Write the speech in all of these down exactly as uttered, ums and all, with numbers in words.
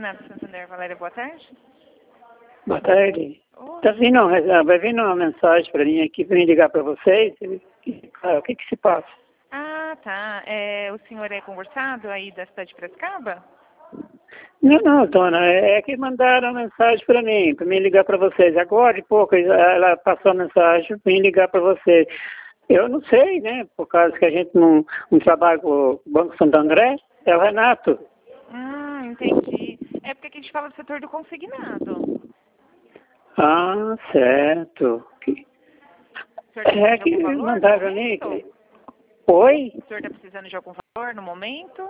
Renata Santander, Valéria, boa tarde. Boa tarde. Oi. Tá vindo, uma- vai vindo uma mensagem para mim aqui, para mim ligar para vocês. Ah, o que que se passa? Ah, tá. É, o senhor é conversado aí da cidade de Piracicaba? Não, não, dona, é que mandaram mensagem para mim, para mim ligar para vocês. Agora, de pouco, ela passou a mensagem para mim ligar para vocês. Eu não sei, né, por causa que a gente não, não trabalha com o Banco Santo André, é o Renato. Hum, entendi. É porque aqui a gente fala do setor do consignado. Ah, certo. Que- O senhor está precisando É de que algum valor no mandaram para mim. momento? que- Oi? O senhor está precisando de algum valor no momento?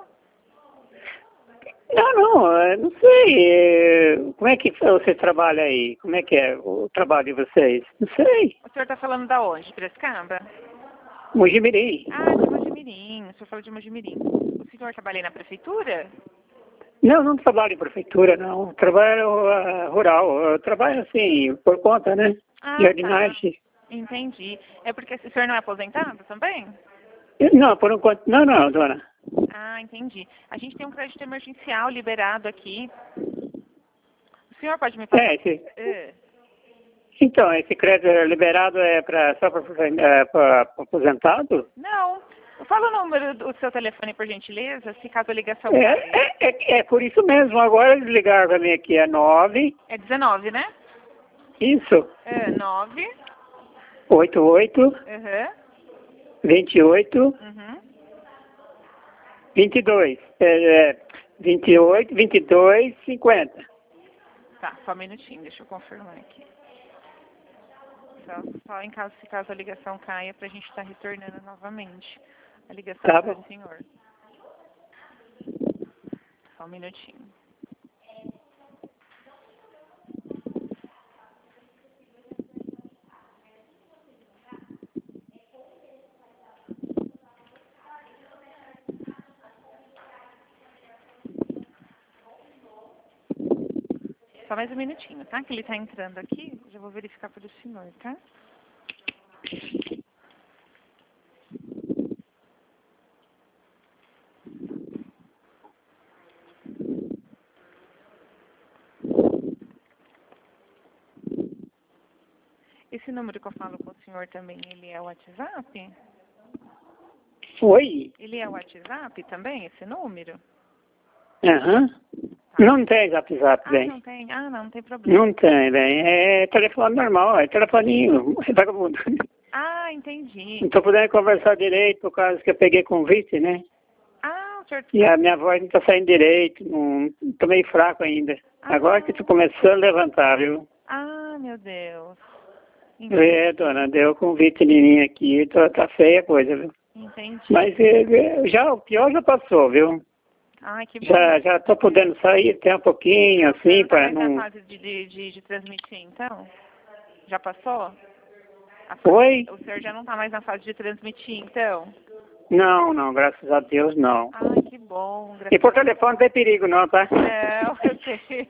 Não, não, eu não sei. é, Como é que você trabalha aí? Como é que é o trabalho de vocês? Não sei. O senhor está falando da onde? De Piracicaba? Mojimirim. Ah, de Mojimirim. O senhor falou de Mojimirim. O senhor trabalha aí na prefeitura? Não, não trabalho em prefeitura, não. Trabalho ah, rural. Eu trabalho assim, por conta, né? Ah, Jardinagem. tá. Entendi. É porque o senhor não é aposentado também? Não, por enquanto. Não, não, dona. Ah, entendi. A gente tem um crédito emergencial liberado aqui. O senhor pode me passar? É, esse, É. então, esse crédito liberado é pra, só para aposentado? Não. Fala o número do seu telefone, por gentileza, se caso a ligação É, caia. é, é, é por isso mesmo. Agora eles ligaram para mim aqui. É nove. É dezenove, né? Isso. É nove. Oito oito. Uhum. Vinte e oito. Uhum. Vinte e dois. É, é, vinte e oito, vinte e dois, cinquenta. Tá, só um minutinho, deixa eu confirmar aqui. Só, só em caso, se caso a ligação caia, pra gente estar retornando novamente a ligação Tá para bom. o senhor. Só um minutinho. Só mais um minutinho, tá? Que ele tá entrando aqui, já vou verificar para o senhor, tá? Esse número que eu falo com o senhor também, ele é o WhatsApp? Oi? Ele é o WhatsApp também, esse número? Aham. Tá. Não tem zap zap, Ah, bem. não tem? Ah, não, não tem problema. Não tem, bem. É telefone normal, é telefoninho. É vagabundo. Ah, entendi. Não tô podendo conversar direito por causa que eu peguei convite, né? Ah, o senhor... E a minha voz não tá saindo direito, não, tô meio fraco ainda. Ah. Agora que tô começando a levantar, viu? Ah, meu Deus. É, dona, deu convite em mim aqui, tá, tá feia a coisa, viu? Entendi. Mas é, é, já, o pior já passou, viu? Ai, que bom. Já, já tô podendo sair até um pouquinho, assim, Não tá para mais na não... fase de, de, de, de transmitir, então? Já passou? A fase- Oi? O senhor já não tá mais na fase de transmitir, então? Não, não, graças a Deus, não. Ai, que bom. E Graças por telefone não tem perigo, não, tá? Não, eu sei.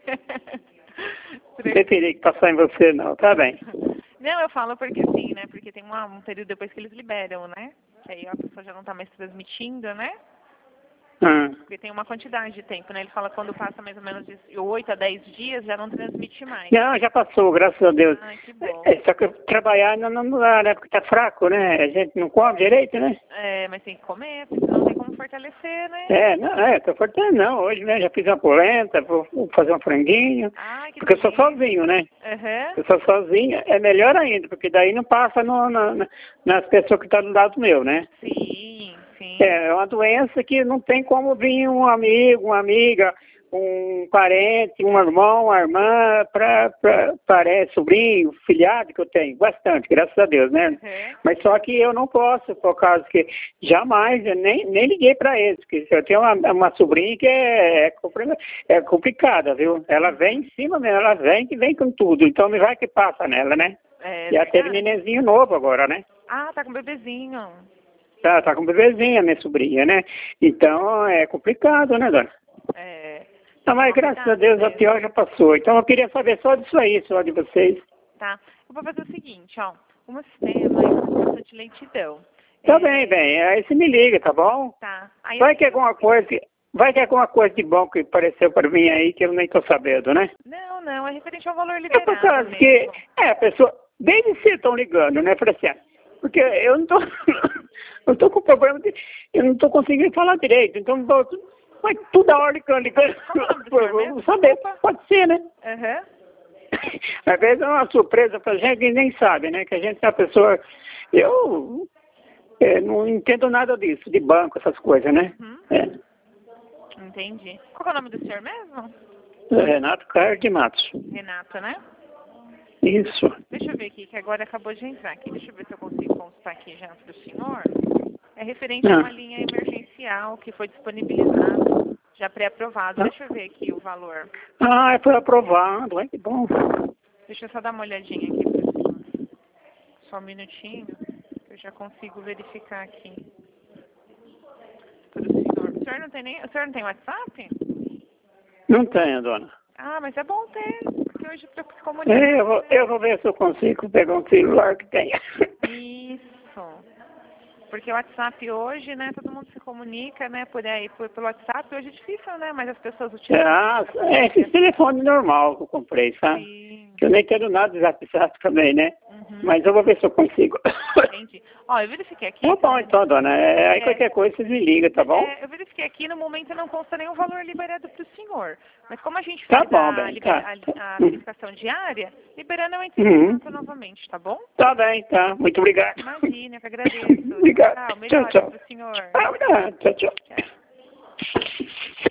Não tem perigo passar em você, não, tá bem. Não, eu falo porque assim, né? Porque tem uma, um período depois que eles liberam, né? Que aí a pessoa já não tá mais transmitindo, né? Hum. Porque tem uma quantidade de tempo, né? Ele fala que quando passa mais ou menos de oito a dez dias, já não transmite mais. Não, já passou, graças a Deus. Ai, que bom. É, só que trabalhar não, não dá, né? Porque tá fraco, né? A gente não come direito, né? É, mas tem que comer, porque senão não tem como fortalecer, né? É, não, é, tô fortando não. Hoje, né, já fiz uma polenta, vou, vou fazer um franguinho. Ai, que Porque eu sou delícia. sozinho, né? Aham. Eu sou sozinho, é melhor ainda, porque daí não passa no, na- na- nas pessoas que estão do lado meu, né? Sim, sim. É uma doença que não tem como vir um amigo, uma amiga, um parente, um irmão, uma irmã, para parece, sobrinho, filhado que eu tenho, bastante, graças a Deus, né? Uhum. Mas só que eu não posso, por causa que jamais, eu nem, nem liguei para eles, porque eu tenho uma, uma sobrinha que é, é, compli- é complicada, viu? Ela vem em cima mesmo, ela vem que vem com tudo, então me vai que passa nela, né? É, E até verdade. nenenzinho novo agora, né? Ah, tá com bebezinho. Tá, tá com bebezinha, minha sobrinha, né? Então é complicado, né, dona? É. Não, mas Toma graças a cuidado Deus a mesmo. pior já passou. Então eu queria saber só disso aí, só de vocês. Tá. Eu vou fazer o seguinte, ó. O meu sistema é com bastante lentidão. Tá É, bem, bem. Aí você me liga, tá bom? Tá. Aí Vai assim, que alguma coisa, vai que é alguma coisa de bom que apareceu para mim aí que eu nem tô sabendo, né? Não, não, é referente ao valor É liberado por causa mesmo. que, é, a pessoa, desde cedo estão ligando, né? Falei assim, ah, porque eu não tô, eu tô com problema de, eu não tô conseguindo falar direito, então, tô, mas toda hora ligando, ligando, Qual é o nome do senhor mesmo? vamos saber, Desculpa. pode ser, né? Aham. Às vezes é uma surpresa pra gente que nem sabe, né? Que a gente é uma pessoa, eu é, não entendo nada disso, de banco, essas coisas, né? Uhum. É. Entendi. Qual é o nome do senhor mesmo? Renato Carlos de Matos. Renato, né? Isso. Deixa eu ver aqui, que agora acabou de entrar aqui. Deixa eu ver se eu consigo consultar aqui já para o senhor. É referente a Ah. uma linha emergencial que foi disponibilizada, já pré-aprovado. Ah. Deixa eu ver aqui o valor. Ah, foi aprovado, ai que bom. Deixa eu só dar uma olhadinha aqui para o senhor. Só um minutinho, que eu já consigo verificar aqui. Para o senhor. O senhor não tem nem. O senhor não tem WhatsApp? Não tenho, dona. Ah, mas é bom ter, porque hoje para se comunicar. É, eu, vou, eu vou ver se eu consigo pegar um celular que tenha. Isso. Porque o WhatsApp hoje, né, todo mundo se comunica, né, por aí, por, pelo WhatsApp. Hoje é difícil, né, mas as pessoas utilizam. Ah, é esse telefone normal que eu comprei, sabe? Sim. Que eu nem entendo nada de WhatsApp também, né? Uhum. Mas eu vou ver se eu consigo. Entendi. Ó, eu verifiquei aqui. Tá bom então, dona. É, aí É. qualquer coisa vocês me ligam, tá bom? É, eu verifiquei aqui, no momento não consta nenhum valor liberado para o senhor. Mas como a gente Tá faz bom, a, bem, libera- tá. a- a verificação diária, liberando eu entro em Uhum. contato novamente, tá bom? Tá bem, tá. Muito obrigado. Imagina, eu que agradeço. Obrigado. Tchau, Tchau, melhoras tchau. para o senhor. Ah, obrigado. Tchau, tchau. Tchau.